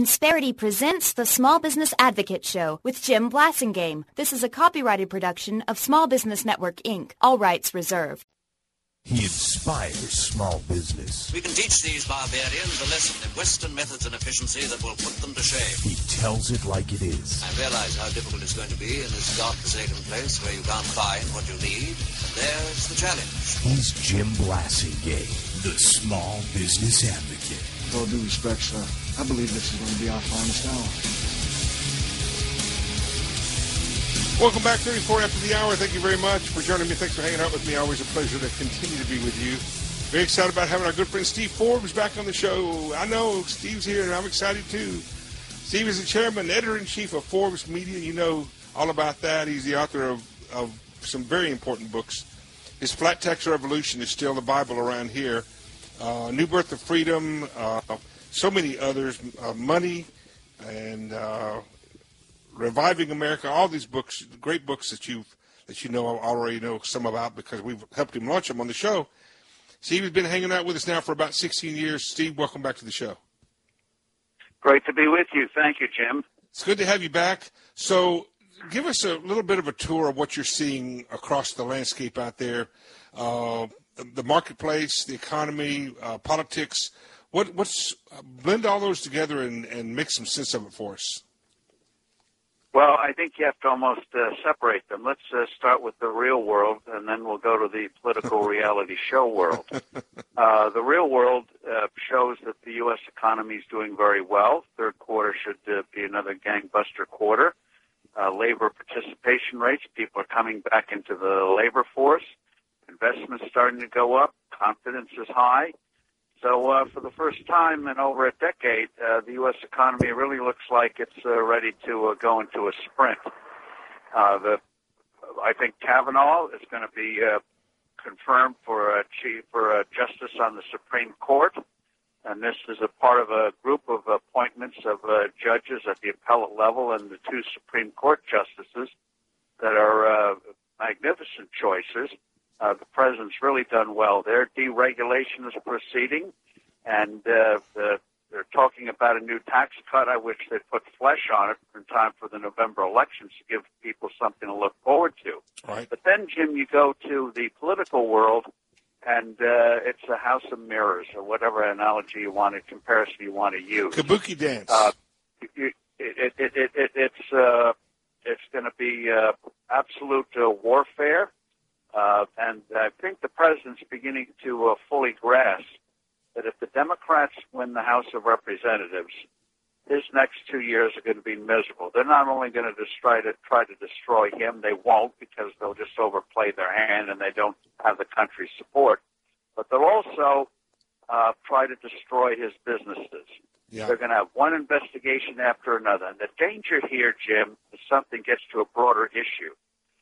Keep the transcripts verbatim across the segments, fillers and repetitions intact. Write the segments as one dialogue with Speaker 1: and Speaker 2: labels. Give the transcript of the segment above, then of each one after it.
Speaker 1: Insperity presents the Small Business Advocate Show with Jim Blasingame. This is a copyrighted production of Small Business Network, Incorporated. All rights reserved.
Speaker 2: He inspires small business.
Speaker 3: We can teach these barbarians a lesson in Western methods and efficiency that will put them to shame.
Speaker 2: He tells it like it is.
Speaker 3: I realize how difficult it's going to be in this godforsaken place where you can't find what you need, and there's the challenge.
Speaker 2: He's Jim Blasingame, the Small Business Advocate.
Speaker 4: With all due respect, sir, I believe this is going to be our finest hour.
Speaker 5: Welcome back, thirty-four after the hour. Thank you very much for joining me. Thanks for hanging out with me. Always a pleasure to continue to be with you. Very excited about having our good friend Steve Forbes back on the show. I know Steve's here, and I'm excited too. Steve is the chairman, editor-in-chief of Forbes Media. You know all about that. He's the author of, of some very important books. His Flat Tax Revolution is still the Bible around here. Uh, New Birth of Freedom, uh, so many others, uh, Money, and uh, Reviving America. All these books, great books that you that you know already know some about because we've helped him launch them on the show. Steve has been hanging out with us now for about sixteen years. Steve, welcome back to the show.
Speaker 6: Great to be with you. Thank you, Jim.
Speaker 5: It's good to have you back. So give us a little bit of a tour of what you're seeing across the landscape out there. Uh, the marketplace, the economy, uh, politics. What, what's blend all those together and, and make some sense of it for us.
Speaker 6: Well, I think you have to almost uh, separate them. Let's uh, start with the real world, and then we'll go to the political reality show world. Uh, the real world uh, shows that the U S economy is doing very well. Third quarter should uh, be another gangbuster quarter. Uh, labor participation rates, people are coming back into the labor force. Investment's starting to go up. Confidence is high. So uh, for the first time in over a decade, uh, the U S economy really looks like it's uh, ready to uh, go into a sprint. Uh, the, I think Kavanaugh is going to be uh, confirmed for uh, chief for uh, justice on the Supreme Court, and this is a part of a group of appointments of uh, judges at the appellate level and the two Supreme Court justices that are uh, magnificent choices. Uh, the president's really done well there. Deregulation is proceeding, and uh, the, they're talking about a new tax cut. I wish they'd put flesh on it in time for the November elections to give people something to look forward to.
Speaker 5: Right.
Speaker 6: But then, Jim, you go to the political world, and uh, it's a house of mirrors, or whatever analogy you want, to comparison you want to use.
Speaker 5: Kabuki dance.
Speaker 6: Uh, it, it, it, it, it, it's uh, it's going to be uh, absolute uh, warfare. Uh, and I think the president's beginning to uh, fully grasp that if the Democrats win the House of Representatives, his next two years are going to be miserable. They're not only going to try to try to destroy him, they won't because they'll just overplay their hand and they don't have the country's support, but they'll also uh, try to destroy his businesses.
Speaker 5: Yeah.
Speaker 6: They're going to have one investigation after another. And the danger here, Jim, is something gets to a broader issue.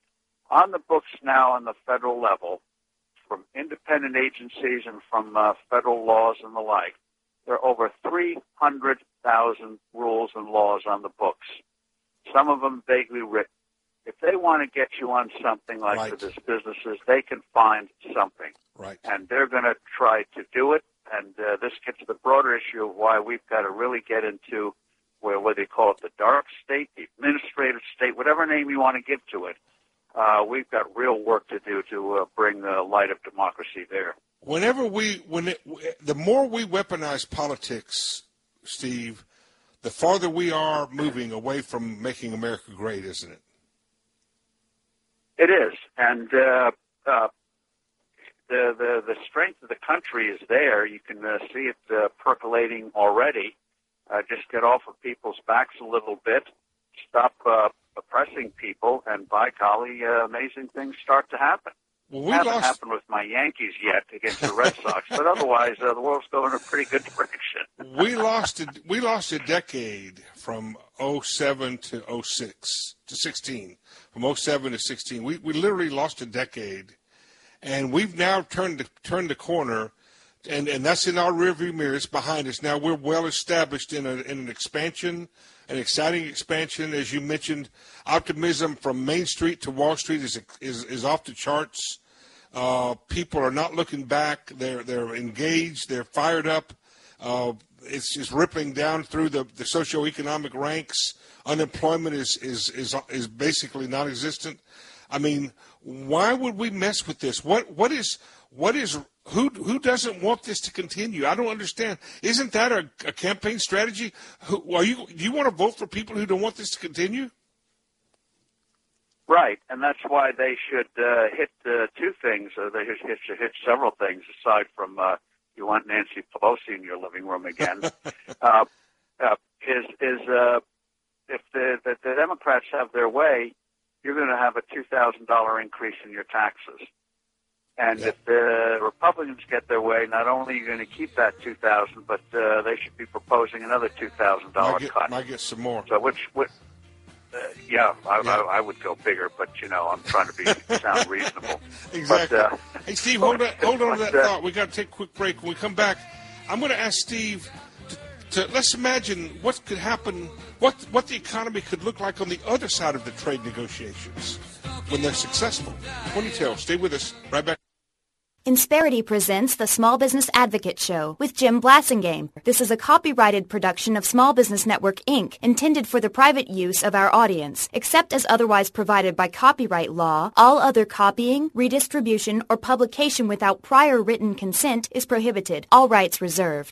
Speaker 6: On the books now on the federal level, from independent agencies and from uh, federal laws and the like, there are over three hundred thousand rules and laws on the books, some of them vaguely written. If they want to get you on something like
Speaker 5: right.
Speaker 6: for this businesses, they can find something.
Speaker 5: Right.
Speaker 6: And they're going to try to do it. And uh, this gets to the broader issue of why we've got to really get into where, whether you call it the dark state, the administrative state, whatever name you want to give to it. Uh, we've got real work to do to uh, bring the light of democracy there.
Speaker 5: Whenever we, when it, the more we weaponize politics, Steve, the farther we are moving away from making America great, isn't it?
Speaker 6: It is, and uh, uh, the the the strength of the country is there. You can uh, see it uh, percolating already. Uh, just get off of people's backs a little bit. Stop. Uh, oppressing people, and by golly, uh, amazing things start to happen.
Speaker 5: Well, we
Speaker 6: hasn't
Speaker 5: lost...
Speaker 6: happened with my Yankees yet against the Red Sox, but otherwise, uh, the world's going in a pretty good direction.
Speaker 5: we lost a, we lost a decade from oh seven to oh six to sixteen, from oh seven to sixteen. We we literally lost a decade, and we've now turned the, turned the corner, and, and that's in our rearview mirror. It's behind us now. We're well established in a, in an expansion. An exciting expansion, as you mentioned. Optimism from Main Street to Wall Street is is, is off the charts. Uh, people are not looking back. They're they're engaged. They're fired up. Uh, it's just rippling down through the, the socioeconomic ranks. Unemployment is, is, is, is basically non-existent. I mean, why would we mess with this? What what is what is who who doesn't want this to continue? I don't understand. Isn't that a, a campaign strategy? Who, are you do you want to vote for people who don't want this to continue?
Speaker 6: Right, and that's why they should uh, hit uh, two things. Uh, they should, should hit several things aside from uh, you want Nancy Pelosi in your living room again. uh, uh, is is uh, if the, the the Democrats have their way, you're going to have a two thousand dollars increase in your taxes. And yeah. if the Republicans get their way, not only are you going to keep that two thousand dollars, but uh, they should be proposing another two thousand dollars cut.
Speaker 5: Might get some more.
Speaker 6: So which, which uh, yeah, I,
Speaker 5: yeah.
Speaker 6: I, I would go bigger, but, you know, I'm trying to be sound reasonable.
Speaker 5: Exactly.
Speaker 6: But, uh,
Speaker 5: hey, Steve, hold on, hold on to that
Speaker 6: uh,
Speaker 5: thought. We got to take a quick break. When we come back, I'm going to ask Steve to, to let's imagine what could happen, what what the economy could look like on the other side of the trade negotiations when they're successful. Ponytail, stay with us. Right back.
Speaker 1: Insperity presents the Small Business Advocate Show with Jim Blassingame. This is a copyrighted production of Small Business Network, Incorporated, intended for the private use of our audience. Except as otherwise provided by copyright law, all other copying, redistribution, or publication without prior written consent is prohibited. All rights reserved.